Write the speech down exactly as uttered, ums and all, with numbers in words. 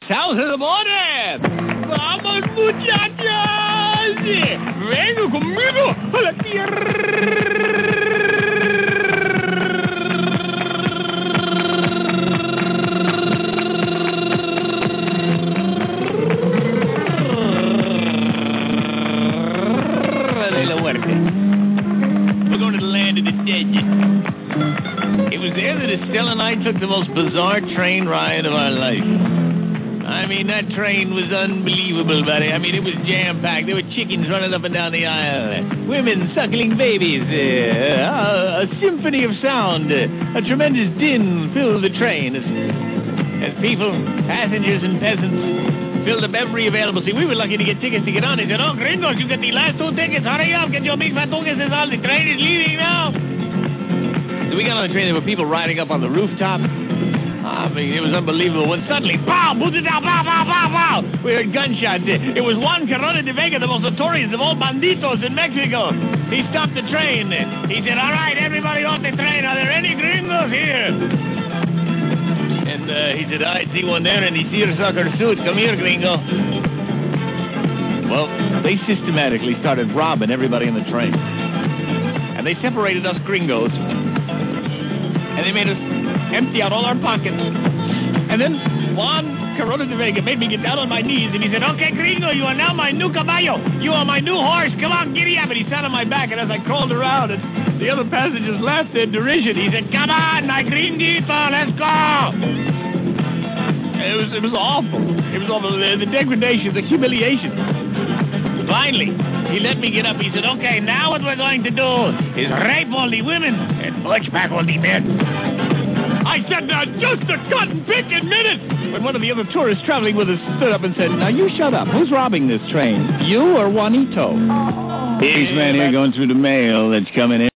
South of the border. Vamos, muchachos. Vengo conmigo a la tierra. Estelle and I took the most bizarre train ride of our life. I mean, that train was unbelievable, buddy. I mean, it was jam-packed. There were chickens running up and down the aisle, women suckling babies, uh, a, a symphony of sound, uh, a tremendous din filled the train as, as people, passengers and peasants, filled up every available seat. We were lucky to get tickets to get on. They said, oh, gringos, you get the last two tickets. Hurry up, get your big fat tungas is on. The train is leaving now. So we got on the train. There were people riding up on the rooftop. I mean, it was unbelievable. When suddenly, pow, bow, pow, pow, pow, pow, we heard gunshots. It was Juan Corona de Vega, the most notorious of all banditos in Mexico. He stopped the train. He said, all right, everybody off the train. Are there any gringos here? And uh, he said, I see one there in the seersucker suit. Come here, gringo. Well, they systematically started robbing everybody in the train. And they separated us gringos. And they made us empty out all our pockets. And then Juan Corona de Vega made me get down on my knees, and he said, okay, gringo, you are now my new caballo. You are my new horse. Come on, giddy up. And he sat on my back, and as I crawled around, and the other passengers laughed their derision, he said, come on, my gringuito, let's go. It was, it was awful. It was awful. The, the degradation, the humiliation. Finally, he let me get up. He said, okay, now what we're going to do is rape all the women and butch back all the men. I said, now, just a cotton-picking minute. When one of the other tourists traveling with us stood up and said, now, you shut up. Who's robbing this train? You or Juanito? Oh. Policeman here going through the mail that's coming in.